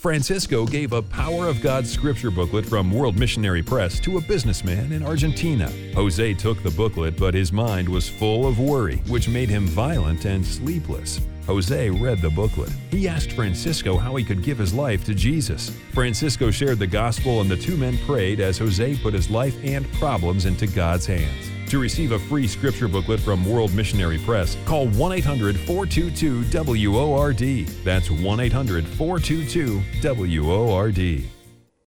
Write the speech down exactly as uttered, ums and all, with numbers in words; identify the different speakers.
Speaker 1: Francisco gave a Power of God scripture booklet from World Missionary Press to a businessman in Argentina. Jose took the booklet, but his mind was full of worry, which made him violent and sleepless. Jose read the booklet. He asked Francisco how he could give his life to Jesus. Francisco shared the gospel and the two men prayed as Jose put his life and problems into God's hands. To receive a free scripture booklet from World Missionary Press, call one eight hundred, four two two, W O R D. That's one eight hundred, four two two, W O R D.